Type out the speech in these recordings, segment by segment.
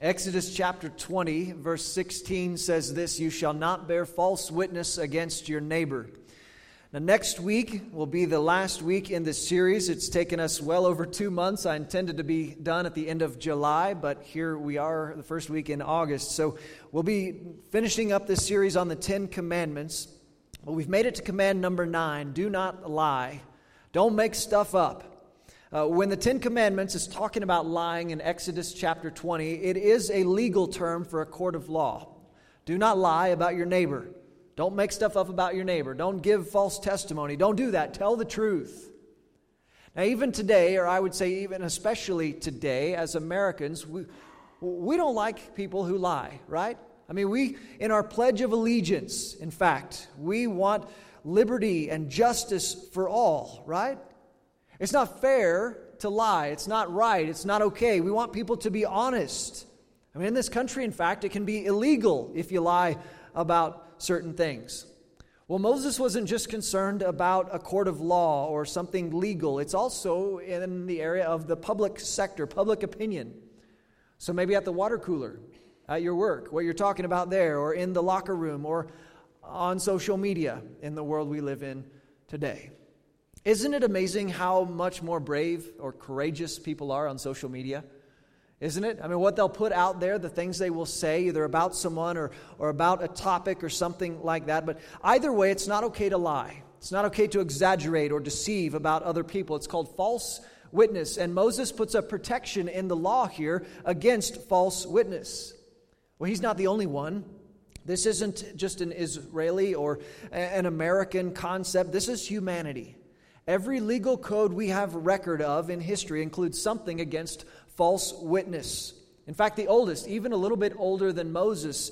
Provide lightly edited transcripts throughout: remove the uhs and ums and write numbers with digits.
Exodus chapter 20, verse 16 says this, "You shall not bear false witness against your neighbor." Now, next week will be the last week in this series. It's taken us well over 2 months. I intended to be done at the end of July, but here we are the first week in August. So we'll be finishing up this series on the 10 Commandments. Well, we've made it to command number 9, do not lie. Don't make stuff up. When the 10 Commandments is talking about lying in Exodus chapter 20, it is a legal term for a court of law. Do not lie about your neighbor. Don't make stuff up about your neighbor. Don't give false testimony. Don't do that. Tell the truth. Now, even today, or I would say even especially today, as Americans, we don't like people who lie, right? I mean, we, in our Pledge of Allegiance, in fact, we want liberty and justice for all, right? It's not fair to lie. It's not right. It's not okay. We want people to be honest. I mean, in this country, in fact, it can be illegal if you lie about certain things. Well, Moses wasn't just concerned about a court of law or something legal. It's also in the area of the public sector, public opinion. So maybe at the water cooler, at your work, what you're talking about there, or in the locker room, or on social media in the world we live in today. Isn't it amazing how much more brave or courageous people are on social media? Isn't it? I mean, what they'll put out there, the things they will say, either about someone or about a topic or something like that. But either way, it's not okay to lie. It's not okay to exaggerate or deceive about other people. It's called false witness. And Moses puts a protection in the law here against false witness. Well, he's not the only one. This isn't just an Israeli or an American concept. This is humanity. Every legal code we have record of in history includes something against false witness. In fact, the oldest, even a little bit older than Moses,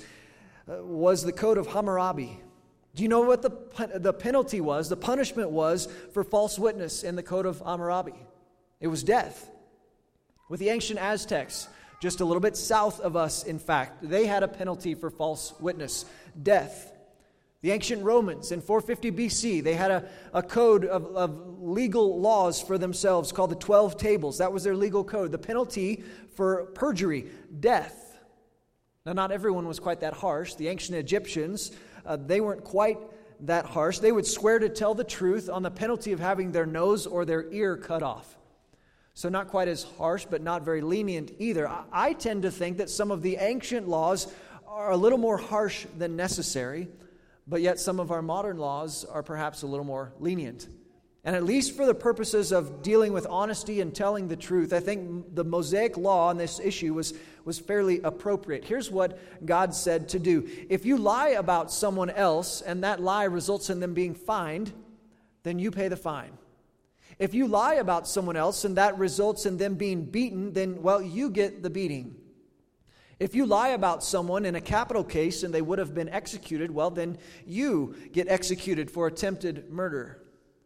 was the Code of Hammurabi. Do you know what the penalty was, the punishment was for false witness in the Code of Hammurabi? It was death. With the ancient Aztecs, just a little bit south of us, in fact, they had a penalty for false witness, death. The ancient Romans in 450 BC, they had a code of legal laws for themselves called the 12 Tables. That was their legal code. The penalty for perjury, death. Now, not everyone was quite that harsh. The ancient Egyptians, they weren't quite that harsh. They would swear to tell the truth on the penalty of having their nose or their ear cut off. So not quite as harsh, but not very lenient either. I tend to think that some of the ancient laws are a little more harsh than necessary, but yet some of our modern laws are perhaps a little more lenient. And at least for the purposes of dealing with honesty and telling the truth, I think the Mosaic law on this issue was fairly appropriate. Here's what God said to do. If you lie about someone else and that lie results in them being fined, then you pay the fine. If you lie about someone else and that results in them being beaten, then, well, you get the beating. If you lie about someone in a capital case and they would have been executed, well, then you get executed for attempted murder.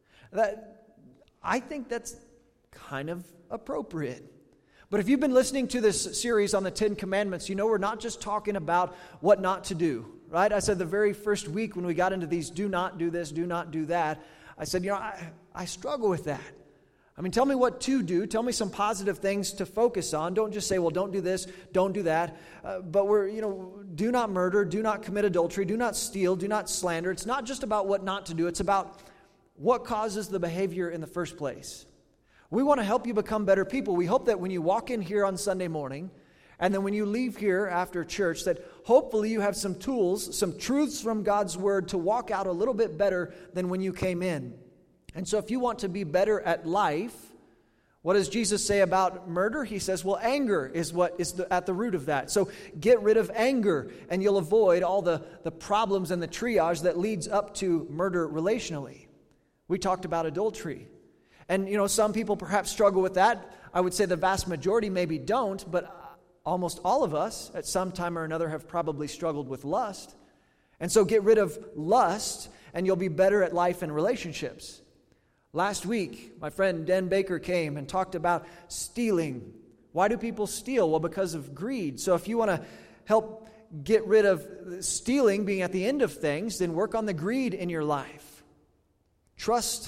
I think that's kind of appropriate. But if you've been listening to this series on the 10 Commandments, you know we're not just talking about what not to do, right? I said the very first week when we got into these do not do this, do not do that, I said, I struggle with that. I mean, tell me what to do. Tell me some positive things to focus on. Don't just say, well, don't do this, don't do that. But do not murder, do not commit adultery, do not steal, do not slander. It's not just about what not to do. It's about what causes the behavior in the first place. We want to help you become better people. We hope that when you walk in here on Sunday morning, and then when you leave here after church, that hopefully you have some tools, some truths from God's Word to walk out a little bit better than when you came in. And so if you want to be better at life, what does Jesus say about murder? He says, well, anger is what is at the root of that. So get rid of anger, and you'll avoid all the problems and the triage that leads up to murder relationally. We talked about adultery. And, some people perhaps struggle with that. I would say the vast majority maybe don't, but almost all of us at some time or another have probably struggled with lust. And so get rid of lust, and you'll be better at life and relationships. Last week, my friend Den Baker came and talked about stealing. Why do people steal? Well, because of greed. So if you want to help get rid of stealing being at the end of things, then work on the greed in your life. Trust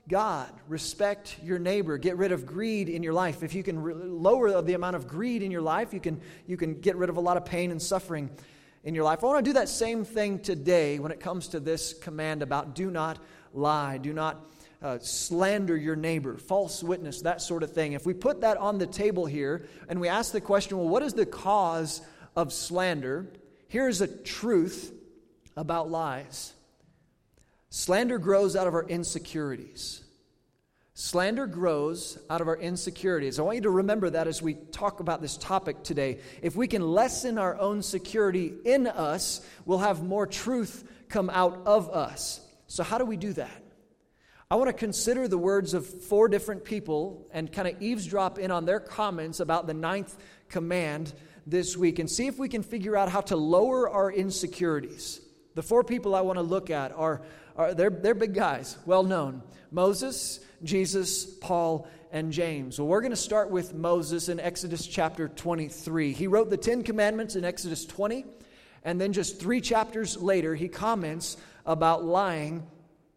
God. Respect your neighbor. Get rid of greed in your life. If you can lower the amount of greed in your life, you can get rid of a lot of pain and suffering in your life. I want to do that same thing today when it comes to this command about do not lie, do not slander your neighbor, false witness, that sort of thing. If we put that on the table here and we ask the question, well, what is the cause of slander? Here's a truth about lies. Slander grows out of our insecurities. Slander grows out of our insecurities. I want you to remember that as we talk about this topic today. If we can lessen our own security in us, we'll have more truth come out of us. So how do we do that? I want to consider the words of 4 different people and kind of eavesdrop in on their comments about the 9th command this week and see if we can figure out how to lower our insecurities. The 4 people I want to look at are they're big guys, well known. Moses, Jesus, Paul, and James. Well, we're going to start with Moses in Exodus chapter 23. He wrote the 10 Commandments in Exodus 20, and then just 3 chapters later, he comments about lying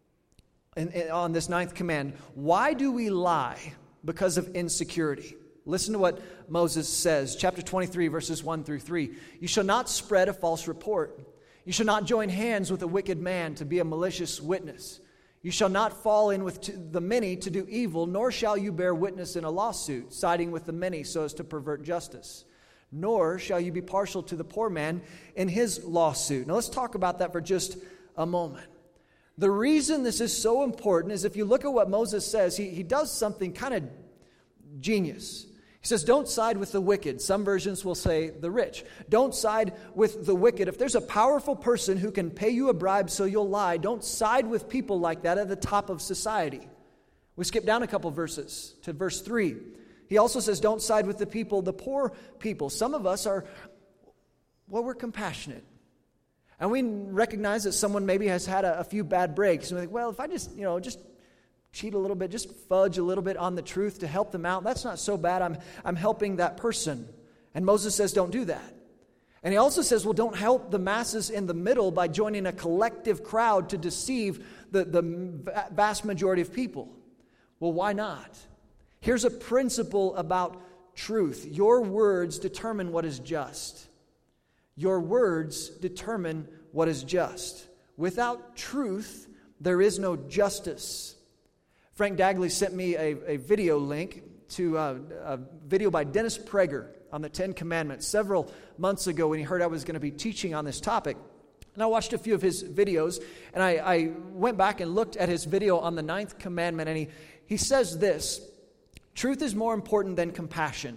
on this 9th command. Why do we lie? Because of insecurity. Listen to what Moses says, chapter 23, verses 1 through 3. You shall not spread a false report. You shall not join hands with a wicked man to be a malicious witness. You shall not fall in with the many to do evil, nor shall you bear witness in a lawsuit, siding with the many so as to pervert justice. Nor shall you be partial to the poor man in his lawsuit. Now let's talk about that for just a moment. The reason this is so important is if you look at what Moses says, he does something kind of genius. He says, don't side with the wicked. Some versions will say the rich. Don't side with the wicked. If there's a powerful person who can pay you a bribe so you'll lie, don't side with people like that at the top of society. We skip down a couple verses to verse 3. He also says, don't side with the poor people. Some of us we're compassionate. And we recognize that someone maybe has had a few bad breaks. And we think, well, if I just cheat a little bit, just fudge a little bit on the truth to help them out, that's not so bad. I'm helping that person. And Moses says, don't do that. And he also says, well, don't help the masses in the middle by joining a collective crowd to deceive the vast majority of people. Well, why not? Here's a principle about truth. Your words determine what is just. Your words determine what is just. Without truth, there is no justice. Frank Dagley sent me a video link to a video by Dennis Prager on the 10 Commandments several months ago when he heard I was going to be teaching on this topic. And I watched a few of his videos, and I went back and looked at his video on the 9th commandment, and he says this: truth is more important than compassion.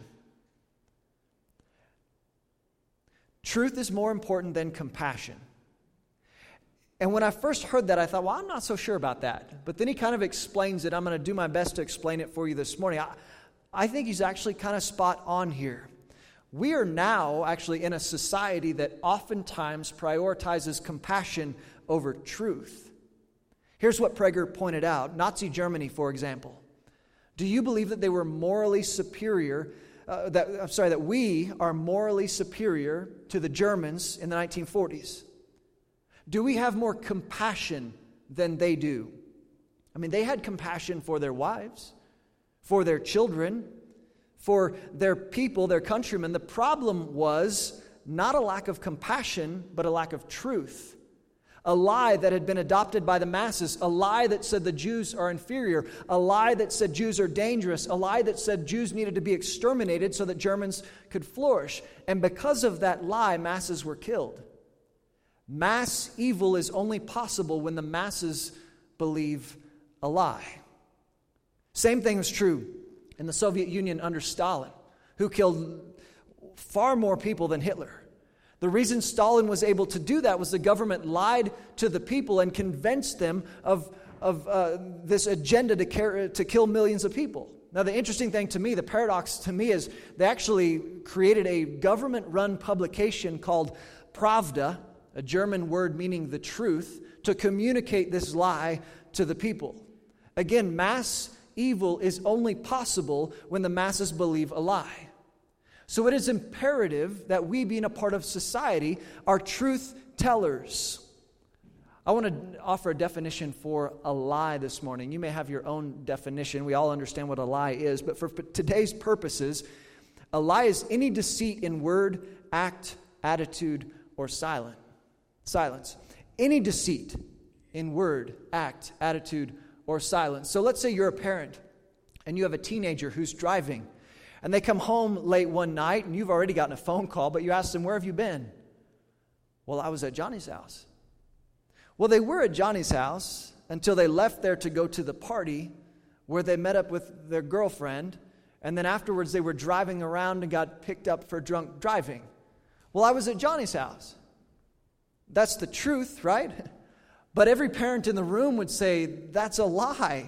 Truth is more important than compassion. And when I first heard that, I thought, well, I'm not so sure about that. But then he kind of explains it. I'm going to do my best to explain it for you this morning. I think he's actually kind of spot on here. We are now actually in a society that oftentimes prioritizes compassion over truth. Here's what Prager pointed out. Nazi Germany, for example. Do you believe that they were morally superior, that we are morally superior to the Germans in the 1940s? Do we have more compassion than they do? I mean, they had compassion for their wives, for their children, for their people, their countrymen. The problem was not a lack of compassion, but a lack of truth. A lie that had been adopted by the masses, a lie that said the Jews are inferior, a lie that said Jews are dangerous, a lie that said Jews needed to be exterminated so that Germans could flourish. And because of that lie, masses were killed. Mass evil is only possible when the masses believe a lie. Same thing was true in the Soviet Union under Stalin, who killed far more people than Hitler. The reason Stalin was able to do that was the government lied to the people and convinced them of this agenda to kill millions of people. Now, the interesting thing to me, the paradox to me, is they actually created a government-run publication called Pravda, a German word meaning the truth, to communicate this lie to the people. Again, mass evil is only possible when the masses believe a lie. So it is imperative that we, being a part of society, are truth tellers. I want to offer a definition for a lie this morning. You may have your own definition. We all understand what a lie is, but for today's purposes, a lie is any deceit in word, act, attitude, or silence. Any deceit in word, act, attitude, or silence. So let's say you're a parent and you have a teenager who's driving and they come home late one night and you've already gotten a phone call, but you ask them, "Where have you been?" "Well, I was at Johnny's house." Well, they were at Johnny's house until they left there to go to the party where they met up with their girlfriend, and then afterwards they were driving around and got picked up for drunk driving. "Well, I was at Johnny's house." That's the truth, right? But every parent in the room would say, that's a lie.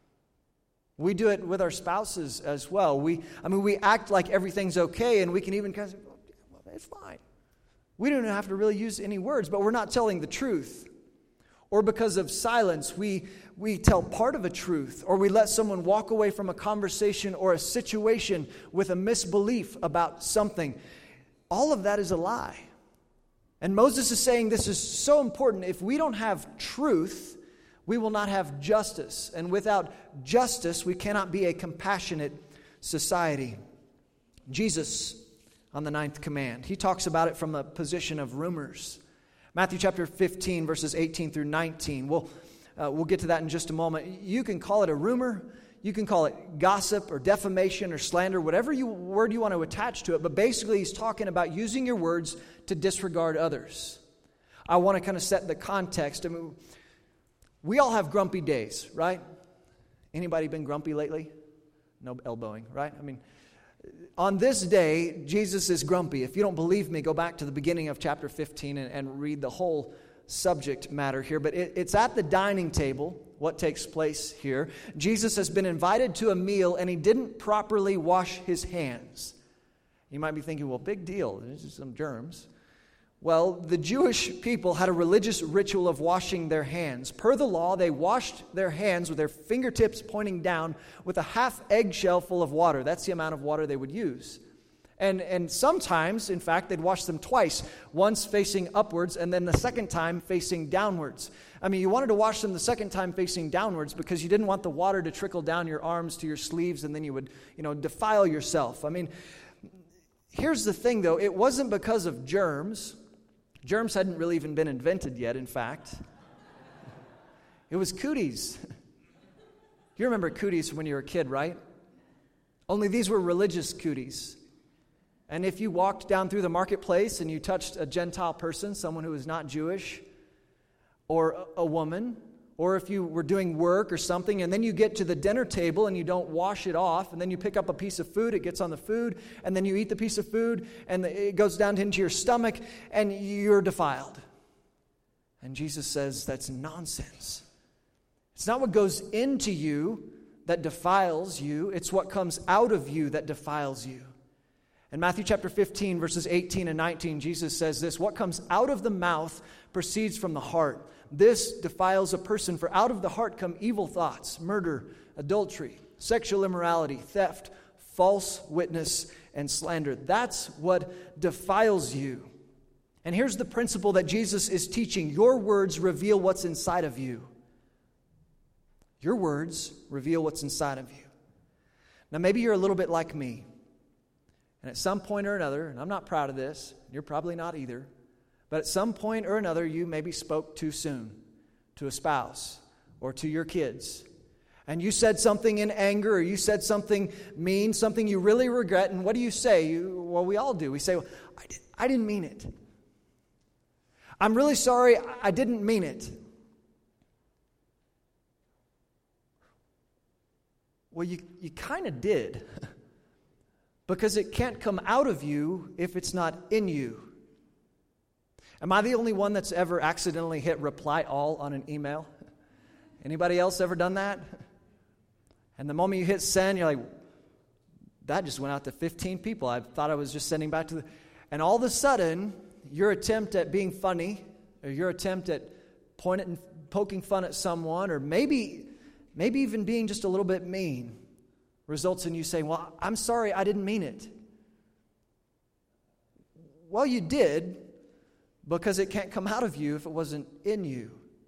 We do it with our spouses as well. We act like everything's okay, and we can even kind of say, well, it's fine. We don't have to really use any words, but we're not telling the truth. Or because of silence, we tell part of a truth, or we let someone walk away from a conversation or a situation with a misbelief about something. All of that is a lie. And Moses is saying this is so important. If we don't have truth, we will not have justice. And without justice, we cannot be a compassionate society. Jesus, on the 9th command, he talks about it from a position of rumors. Matthew chapter 15, verses 18 through 19. We'll get to that in just a moment. You can call it a rumor. You can call it gossip or defamation or slander, whatever word you want to attach to it. But basically, he's talking about using your words to disregard others. I want to kind of set the context. I mean, we all have grumpy days, right? Anybody been grumpy lately? No elbowing, right? I mean, on this day, Jesus is grumpy. If you don't believe me, go back to the beginning of chapter 15 and read the whole subject matter here. But it's at the dining table, what takes place here. Jesus has been invited to a meal, and he didn't properly wash his hands. You might be thinking, well, big deal. There's some germs. Well, the Jewish people had a religious ritual of washing their hands. Per the law, they washed their hands with their fingertips pointing down with a half eggshell full of water. That's the amount of water they would use. And sometimes, in fact, they'd wash them twice, once facing upwards and then the second time facing downwards. I mean, you wanted to wash them the second time facing downwards because you didn't want the water to trickle down your arms to your sleeves and then you would, defile yourself. I mean, here's the thing, though. It wasn't because of germs. Germs hadn't really even been invented yet, in fact. It was cooties. You remember cooties when you were a kid, right? Only these were religious cooties. And if you walked down through the marketplace and you touched a Gentile person, someone who was not Jewish, or a woman, or if you were doing work or something, and then you get to the dinner table and you don't wash it off, and then you pick up a piece of food, it gets on the food, and then you eat the piece of food, and it goes down into your stomach, and you're defiled. And Jesus says that's nonsense. It's not what goes into you that defiles you, it's what comes out of you that defiles you. In Matthew chapter 15, verses 18 and 19, Jesus says this, "What comes out of the mouth proceeds from the heart. This defiles a person, for out of the heart come evil thoughts, murder, adultery, sexual immorality, theft, false witness, and slander." That's what defiles you. And here's the principle that Jesus is teaching. Your words reveal what's inside of you. Your words reveal what's inside of you. Now, maybe you're a little bit like me. And at some point or another, and I'm not proud of this, you're probably not either, but at some point or another, you maybe spoke too soon to a spouse or to your kids. And you said something in anger, or you said something mean, something you really regret, and what do you say? Well, we all do. We say, well, I didn't mean it. I'm really sorry, I didn't mean it. Well, you kind of did. Because it can't come out of you if it's not in you. Am I the only one that's ever accidentally hit reply all on an email? Anybody else ever done that? And the moment you hit send, you're like, that just went out to 15 people. I thought I was just sending back to the... And all of a sudden, your attempt at being funny, or your attempt at poking fun at someone, or maybe even being just a little bit mean, results in you saying, well, I'm sorry, I didn't mean it. Well, you did, because it can't come out of you if it wasn't in you.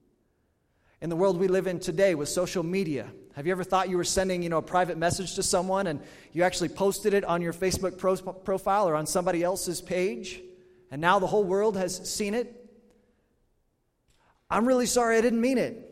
In the world we live in today with social media, have you ever thought you were sending, a private message to someone and you actually posted it on your Facebook profile or on somebody else's page, and now the whole world has seen it? I'm really sorry, I didn't mean it.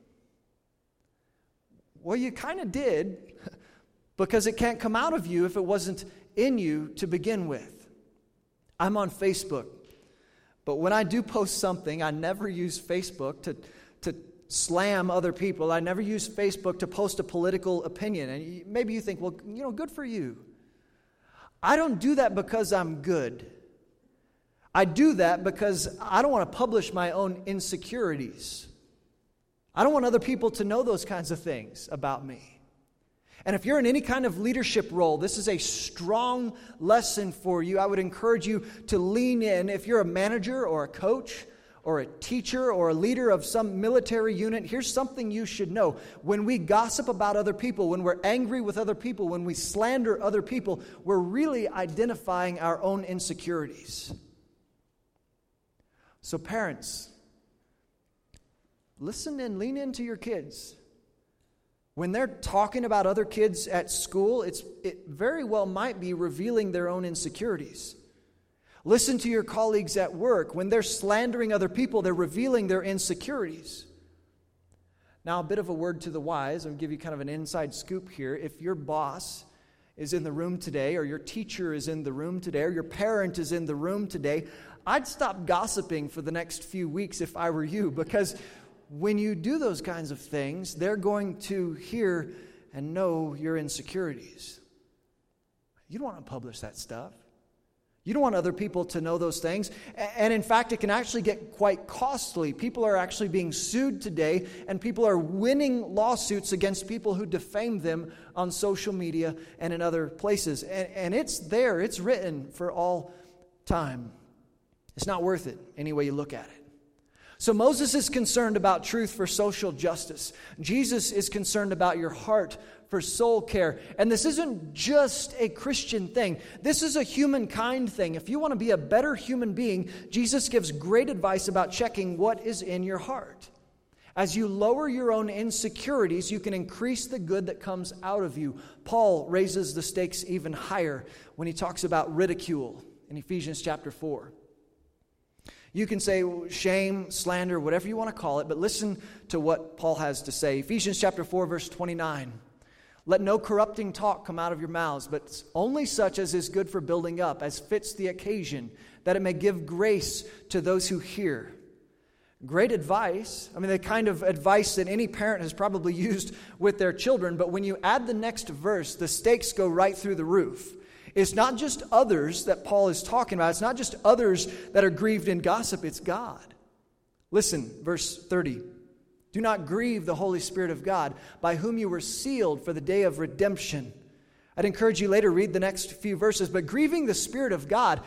Well, you kind of did, because it can't come out of you if it wasn't in you to begin with. I'm on Facebook, but when I do post something, I never use Facebook to slam other people. I never use Facebook to post a political opinion. And maybe you think, well, good for you. I don't do that because I'm good. I do that because I don't want to publish my own insecurities. I don't want other people to know those kinds of things about me. And if you're in any kind of leadership role, this is a strong lesson for you. I would encourage you to lean in. If you're a manager or a coach or a teacher or a leader of some military unit, here's something you should know. When we gossip about other people, when we're angry with other people, when we slander other people, we're really identifying our own insecurities. So parents, listen and lean into your kids. When they're talking about other kids at school, it very well might be revealing their own insecurities. Listen to your colleagues at work. When they're slandering other people, they're revealing their insecurities. Now, a bit of a word to the wise. I'm going to give you kind of an inside scoop here. If your boss is in the room today, or your teacher is in the room today, or your parent is in the room today, I'd stop gossiping for the next few weeks if I were you, because when you do those kinds of things, they're going to hear and know your insecurities. You don't want to publish that stuff. You don't want other people to know those things. And in fact, it can actually get quite costly. People are actually being sued today, and people are winning lawsuits against people who defame them on social media and in other places. And it's there, it's written for all time. It's not worth it any way you look at it. So Moses is concerned about truth for social justice. Jesus is concerned about your heart for soul care. And this isn't just a Christian thing. This is a humankind thing. If you want to be a better human being, Jesus gives great advice about checking what is in your heart. As you lower your own insecurities, you can increase the good that comes out of you. Paul raises the stakes even higher when he talks about ridicule in Ephesians chapter 4. You can say shame, slander, whatever you want to call it, but listen to what Paul has to say. Ephesians chapter 4, verse 29. Let no corrupting talk come out of your mouths, but only such as is good for building up, as fits the occasion, that it may give grace to those who hear. Great advice. I mean, the kind of advice that any parent has probably used with their children, but when you add the next verse, the stakes go right through the roof. It's not just others that Paul is talking about. It's not just others that are grieved in gossip. It's God. Listen, verse 30. Do not grieve the Holy Spirit of God, by whom you were sealed for the day of redemption. I'd encourage you later, read the next few verses. But grieving the Spirit of God,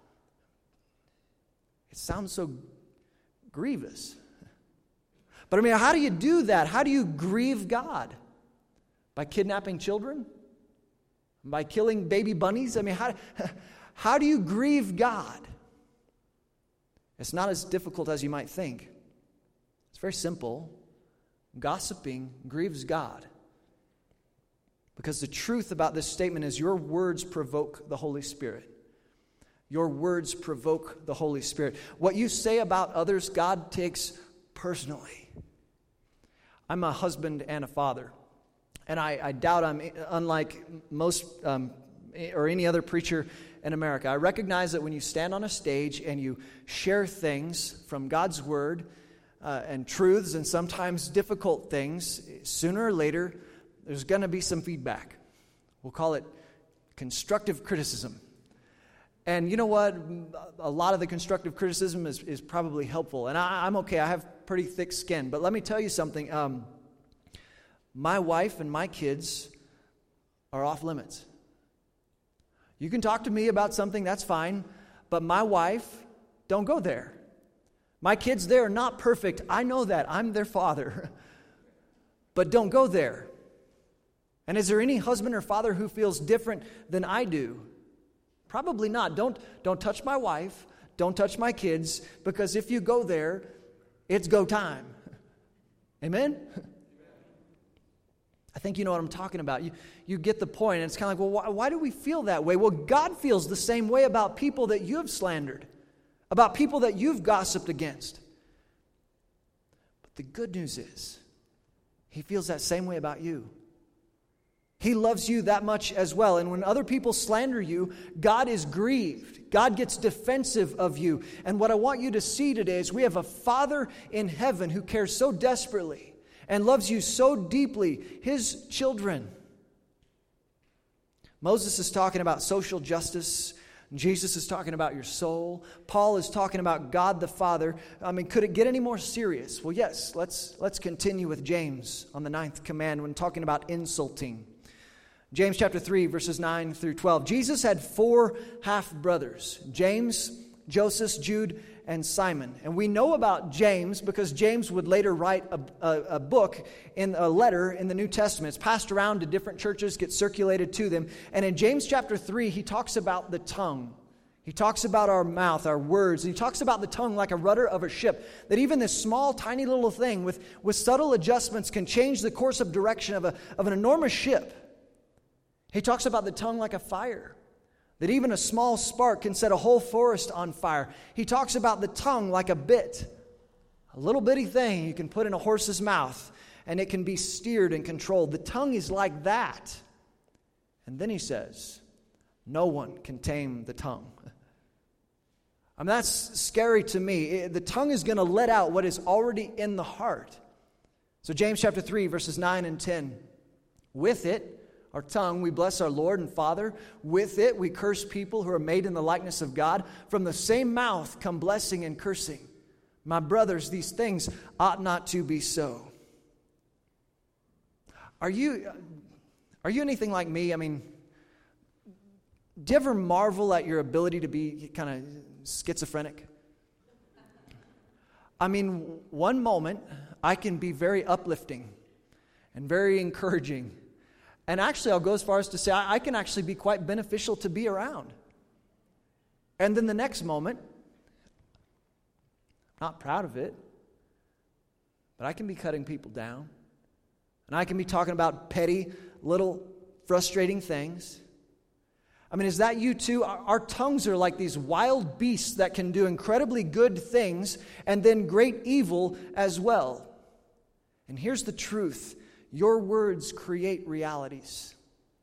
it sounds so grievous. But I mean, how do you do that? How do you grieve God? By kidnapping children? By killing baby bunnies? I mean, how do you grieve God? It's not as difficult as you might think. It's very simple. Gossiping grieves God. Because the truth about this statement is your words provoke the Holy Spirit. Your words provoke the Holy Spirit. What you say about others, God takes personally. I'm a husband and a father. And I doubt I'm unlike most or any other preacher in America. I recognize that when you stand on a stage and you share things from God's Word and truths and sometimes difficult things, sooner or later there's going to be some feedback. We'll call it constructive criticism. And you know what? A lot of the constructive criticism is probably helpful. And I'm okay. I have pretty thick skin. But let me tell you something. My wife and my kids are off limits. You can talk to me about something, that's fine, but my wife, don't go there. My kids, they're not perfect. I know that. I'm their father. But don't go there. And is there any husband or father who feels different than I do? Probably not. Don't touch my wife. Don't touch my kids, because if you go there, it's go time. Amen? I think you know what I'm talking about. You get the point, and it's kind of like, well, why do we feel that way? Well, God feels the same way about people that you have slandered, about people that you've gossiped against. But the good news is, He feels that same way about you. He loves you that much as well. And when other people slander you, God is grieved. God gets defensive of you. And what I want you to see today is we have a Father in heaven who cares so desperately and loves you so deeply, His children. Moses is talking about social justice. Jesus is talking about your soul. Paul is talking about God the Father. I mean, could it get any more serious? Well, yes. Let's continue with James on the 9th command when talking about insulting. James chapter 3, verses 9 through 12. Jesus had 4 half-brothers, James, Joseph, Jude, and Simon. And we know about James because James would later write a book, in a letter in the New Testament. It's passed around to different churches, gets circulated to them. And in James chapter 3, he talks about the tongue. He talks about our mouth, our words. And he talks about the tongue like a rudder of a ship. That even this small, tiny little thing with subtle adjustments can change the course of direction of an enormous ship. He talks about the tongue like a fire, that even a small spark can set a whole forest on fire. He talks about the tongue like a bit, a little bitty thing you can put in a horse's mouth, and it can be steered and controlled. The tongue is like that. And then he says, no one can tame the tongue. I mean, that's scary to me. The tongue is going to let out what is already in the heart. So James chapter 3, verses 9 and 10. With it, our tongue, we bless our Lord and Father. With it, we curse people who are made in the likeness of God. From the same mouth come blessing and cursing. My brothers, these things ought not to be so. Are you anything like me? I mean, do you ever marvel at your ability to be kind of schizophrenic? I mean, one moment I can be very uplifting and very encouraging. And actually, I'll go as far as to say I can actually be quite beneficial to be around. And then the next moment, not proud of it, but I can be cutting people down. And I can be talking about petty, little, frustrating things. I mean, is that you too? Our tongues are like these wild beasts that can do incredibly good things and then great evil as well. And here's the truth. Your words create realities.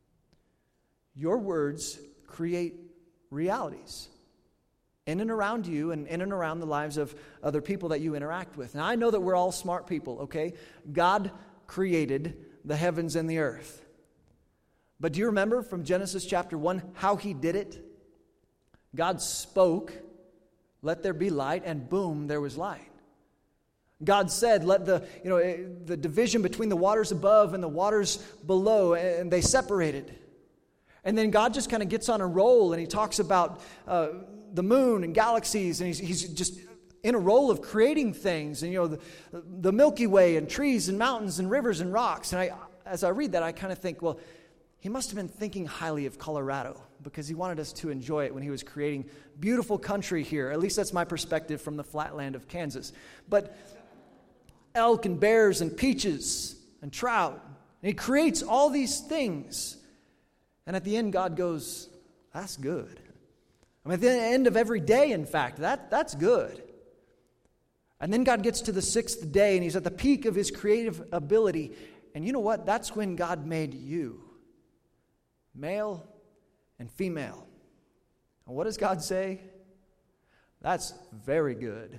Your words create realities in and around you and in and around the lives of other people that you interact with. Now, I know that we're all smart people, okay? God created the heavens and the earth. But do you remember from Genesis chapter 1 how He did it? God spoke, let there be light, and boom, there was light. God said, let the division between the waters above and the waters below, and they separated. And then God just kind of gets on a roll, and He talks about the moon and galaxies, and he's just in a role of creating things, and the Milky Way and trees and mountains and rivers and rocks. And as I read that, I kind of think, well, He must have been thinking highly of Colorado because He wanted us to enjoy it when He was creating beautiful country here. At least that's my perspective from the flatland of Kansas. But elk and bears and peaches and trout. And He creates all these things. And at the end, God goes, that's good. I mean, at the end of every day, in fact, that's good. And then God gets to the 6th day, and He's at the peak of His creative ability. And you know what? That's when God made you. Male and female. And what does God say? That's very good.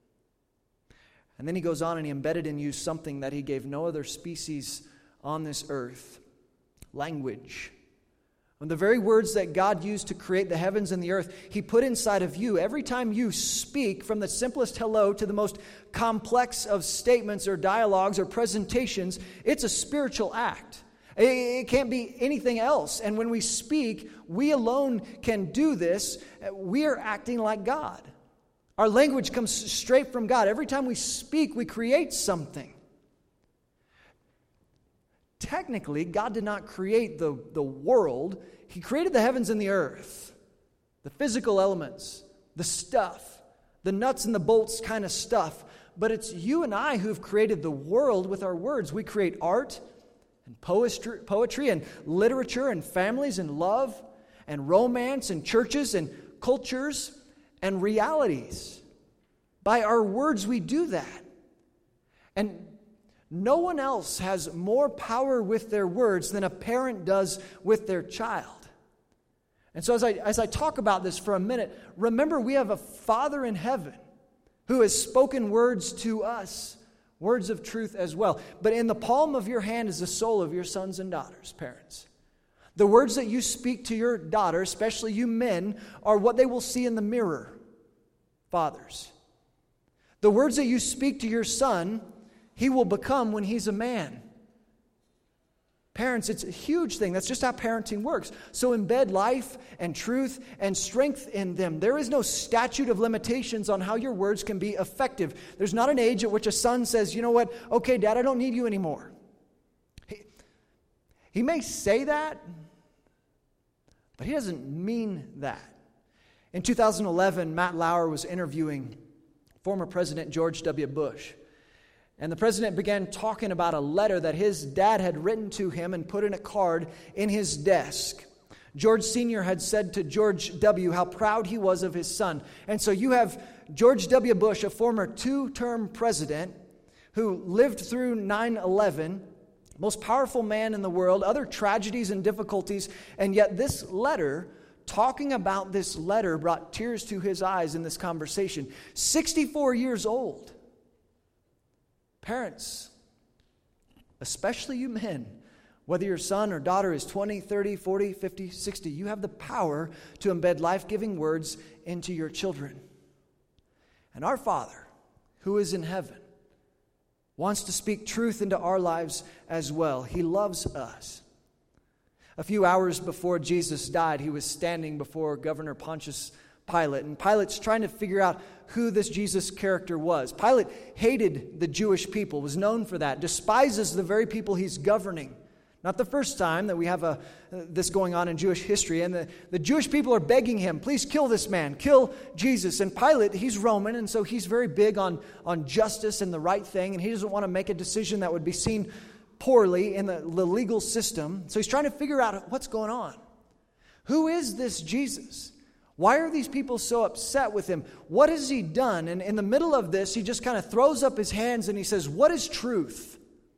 And then He goes on and He embedded in you something that He gave no other species on this earth. Language. And the very words that God used to create the heavens and the earth, He put inside of you. Every time you speak, from the simplest hello to the most complex of statements or dialogues or presentations, it's a spiritual act. It can't be anything else. And when we speak, we alone can do this. We are acting like God. Our language comes straight from God. Every time we speak, we create something. Technically, God did not create the world. He created the heavens and the earth, the physical elements, the stuff, the nuts and the bolts kind of stuff. but it's you and I who've created the world with our words. We create art and poetry and literature and families and love and romance and churches and cultures and realities. By our words, we do that. And no one else has more power with their words than a parent does with their child. And so as I talk about this for a minute, remember we have a Father in heaven who has spoken words to us, words of truth as well. But in the palm of your hand is the soul of your sons and daughters, parents. The words that you speak to your daughter, especially you men, are what they will see in the mirror, fathers. The words that you speak to your son, he will become when he's a man. Parents, it's a huge thing. That's just how parenting works. So embed life and truth and strength in them. There is no statute of limitations on how your words can be effective. There's not an age at which a son says, you know what, okay, Dad, I don't need you anymore. He may say that, but he doesn't mean that. In 2011, Matt Lauer was interviewing former President George W. Bush. And the president began talking about a letter that his dad had written to him and put in a card in his desk. George Sr. had said to George W. how proud he was of his son. And so you have George W. Bush, a former two-term president who lived through 9/11, most powerful man in the world, other tragedies and difficulties, and yet this letter, talking about this letter, brought tears to his eyes in this conversation. 64 years old. Parents, especially you men, whether your son or daughter is 20, 30, 40, 50, 60, you have the power to embed life-giving words into your children. And our Father, who is in heaven, wants to speak truth into our lives as well. He loves us. A few hours before Jesus died, he was standing before Governor Pontius Pilate, and Pilate's trying to figure out who this Jesus character was. Pilate hated the Jewish people, was known for that, despises the very people he's governing. Not the first time that we have this going on in Jewish history. And the Jewish people are begging him, please kill this man, kill Jesus. And Pilate, he's Roman, and so he's very big on justice and the right thing, and he doesn't want to make a decision that would be seen poorly in the legal system. So he's trying to figure out what's going on. Who is this Jesus? Why are these people so upset with him? What has he done? And in the middle of this, he just kind of throws up his hands and he says, what is truth?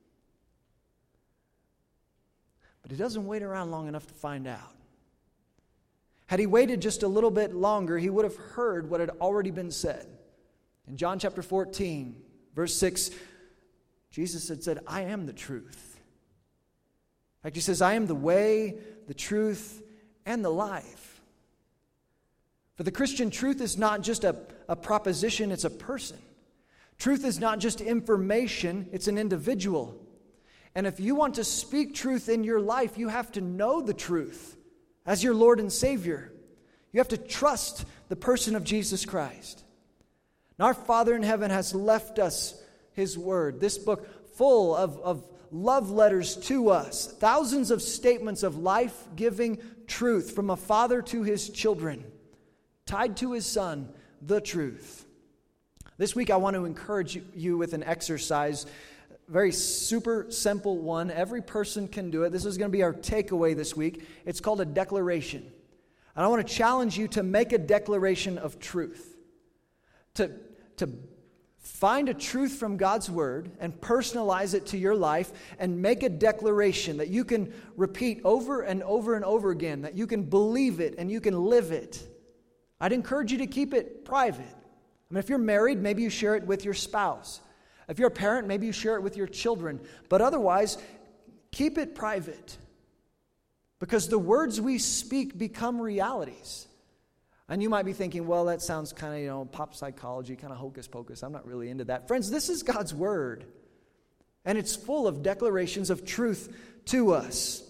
But he doesn't wait around long enough to find out. Had he waited just a little bit longer, he would have heard what had already been said. In John chapter 14, verse 6, Jesus had said, I am the truth. In fact, he says, I am the way, the truth, and the life. For the Christian, truth is not just a proposition, it's a person. Truth is not just information, it's an individual. And if you want to speak truth in your life, you have to know the truth as your Lord and Savior. You have to trust the person of Jesus Christ. And our Father in heaven has left us His Word, this book full of love letters to us, thousands of statements of life-giving truth from a father to his children, tied to his Son, the truth. This week I want to encourage you with an exercise, very super simple one. Every person can do it. This is going to be our takeaway this week. It's called a declaration. And I want to challenge you to make a declaration of truth. To find a truth from God's Word and personalize it to your life and make a declaration that you can repeat over and over and over again, that you can believe it and you can live it. I'd encourage you to keep it private. I mean, if you're married, maybe you share it with your spouse. If you're a parent, maybe you share it with your children. But otherwise, keep it private. Because the words we speak become realities. And you might be thinking, well, that sounds kind of, pop psychology, kind of hocus pocus. I'm not really into that. Friends, this is God's Word. And it's full of declarations of truth to us.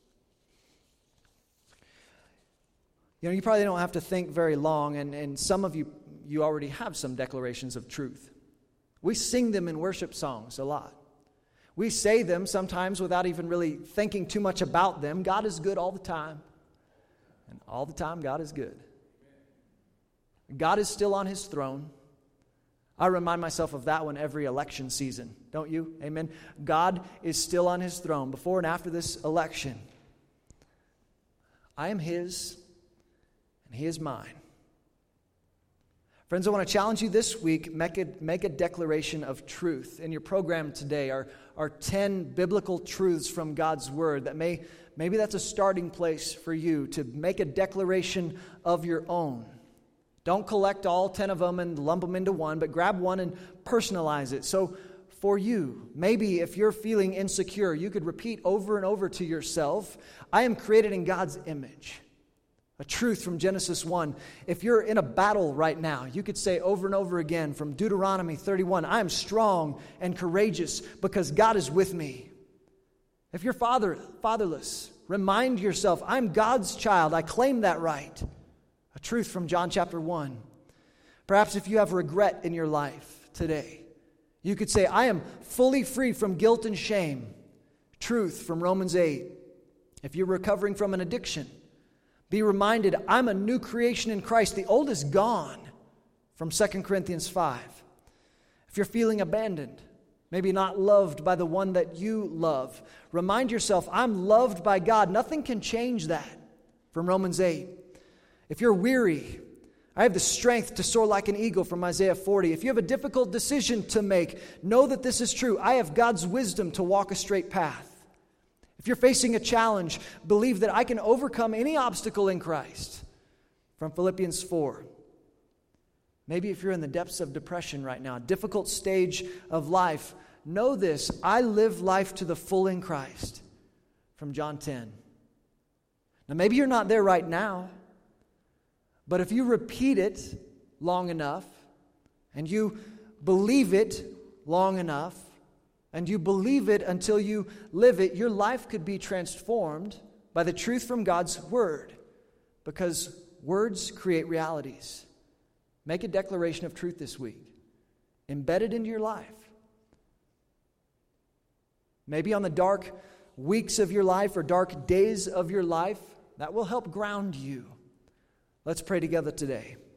You probably don't have to think very long, and some of you already have some declarations of truth. We sing them in worship songs a lot. We say them sometimes without even really thinking too much about them. God is good all the time. And all the time, God is good. God is still on His throne. I remind myself of that one every election season, don't you? Amen. God is still on his throne before and after this election. I am his, and he is mine. Friends, I want to challenge you this week, make a declaration of truth. In your program today are 10 biblical truths from God's Word that maybe that's a starting place for you to make a declaration of your own. Don't collect all 10 of them and lump them into one, but grab one and personalize it. So for you, maybe if you're feeling insecure, you could repeat over and over to yourself, I am created in God's image. A truth from Genesis 1. If you're in a battle right now, you could say over and over again from Deuteronomy 31, I am strong and courageous because God is with me. If you're fatherless, remind yourself, I'm God's child. I claim that right. A truth from John chapter 1. Perhaps if you have regret in your life today, you could say, I am fully free from guilt and shame. Truth from Romans 8. If you're recovering from an addiction, be reminded, I'm a new creation in Christ. The old is gone, from 2 Corinthians 5. If you're feeling abandoned, maybe not loved by the one that you love, remind yourself, I'm loved by God. Nothing can change that, from Romans 8. If you're weary, I have the strength to soar like an eagle, from Isaiah 40. If you have a difficult decision to make, know that this is true. I have God's wisdom to walk a straight path. If you're facing a challenge, believe that I can overcome any obstacle in Christ, from Philippians 4. Maybe if you're in the depths of depression right now, a difficult stage of life, know this, I live life to the full in Christ, from John 10. Now maybe you're not there right now, but if you repeat it long enough, and you believe it long enough, and you believe it until you live it, your life could be transformed by the truth from God's Word, because words create realities. Make a declaration of truth this week. Embed it into your life. Maybe on the dark weeks of your life or dark days of your life, that will help ground you. Let's pray together today.